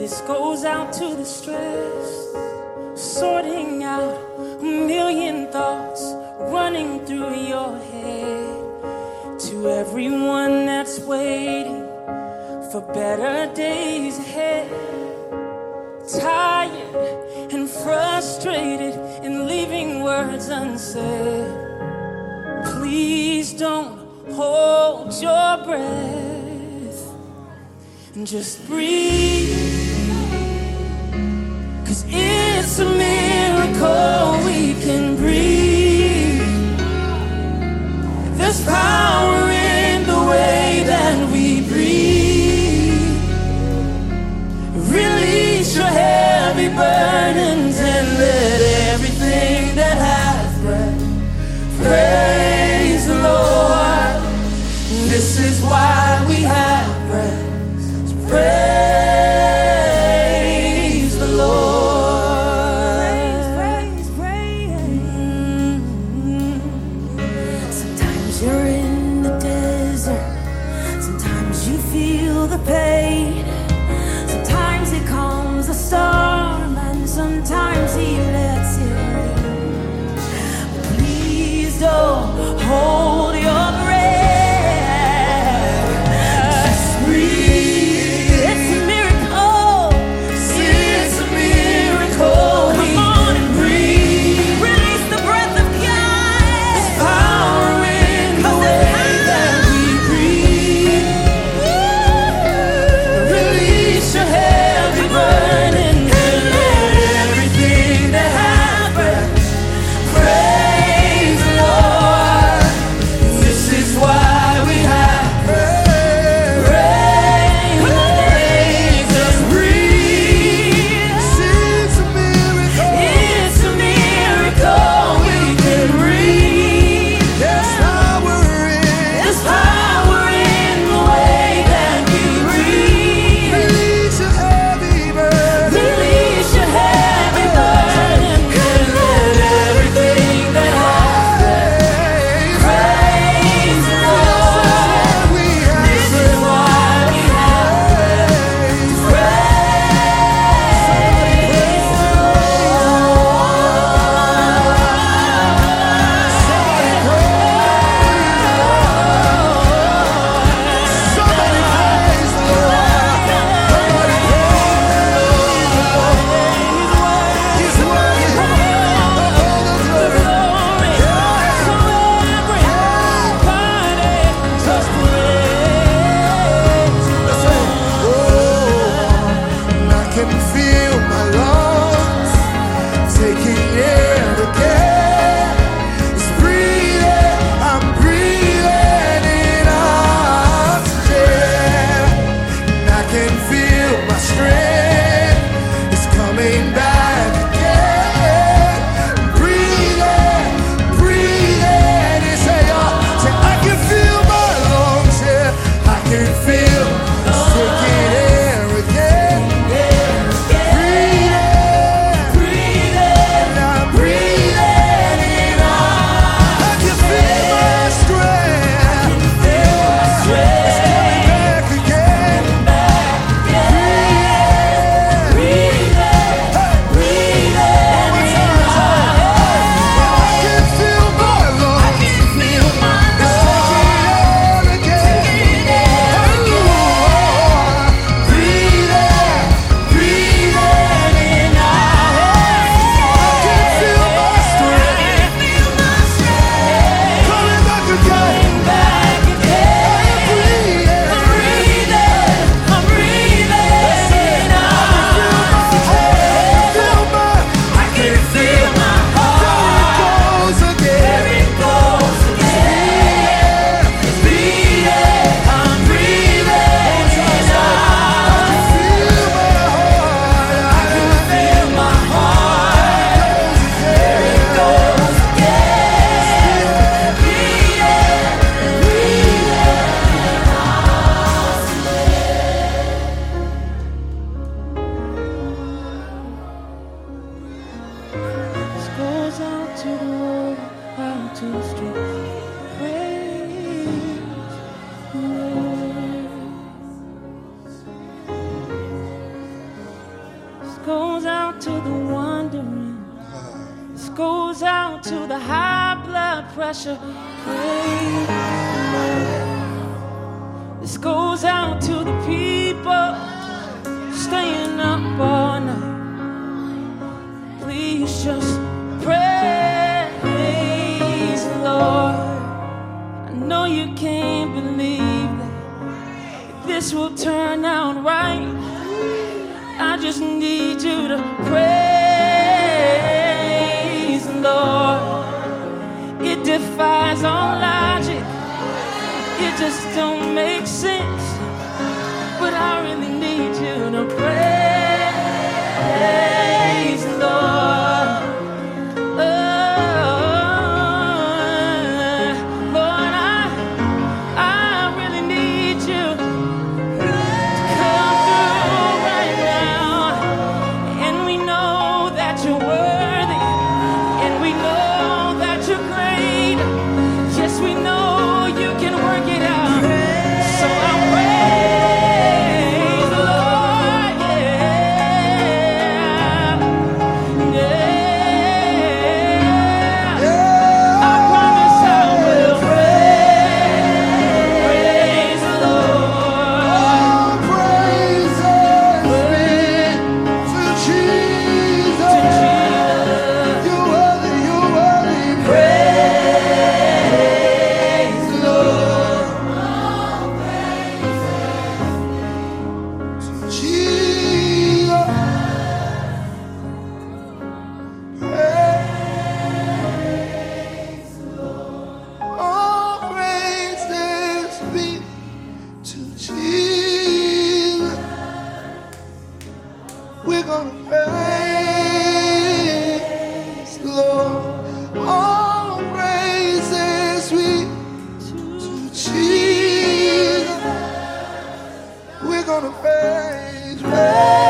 This goes out to the stressed, sorting out a million thoughts running through your head. To everyone that's waiting for better days ahead, tired and frustrated and leaving words unsaid. Please don't hold your breath and just breathe. 'Cause it's a miracle we can breathe. There's power in the way that we breathe. Release your heavy burdens and let everything that has breath praise the Lord. This is why we have breath. So praise the Lord. Praise, praise. Sometimes you're in the desert. Sometimes you feel the pain. Sometimes it comes a storm, and sometimes he lets it rain. But please don't hold your breath. Just breathe. It's a miracle. It's a miracle. Come on and breathe. Release the breath of God. There's power in the way that we breathe. Release your heavy burden and let everything that has breath praise the Lord. out to the wondering. This goes out to the high blood pressure. Praise the Lord. This goes out to the people staying up all night. Please just praise the Lord. I know you can't believe that this will turn out right. I just need you to praise the Lord. It defies all logic. It just don't make sense. But I really need you to praise the Lord. Lord, I really need you to come through right now. And we know that you're worthy. And we know that you're great. Yes, we know you can work it out. So I praise the Lord, yeah, yeah. I promise I will praise the Lord. All praises be to Jesus. To Jesus. You're worthy, you're worthy. Praise the Lord. Jesus. All praises be to Jesus. We're gonna praise the Lord. All praises be to Jesus. We're gonna praise.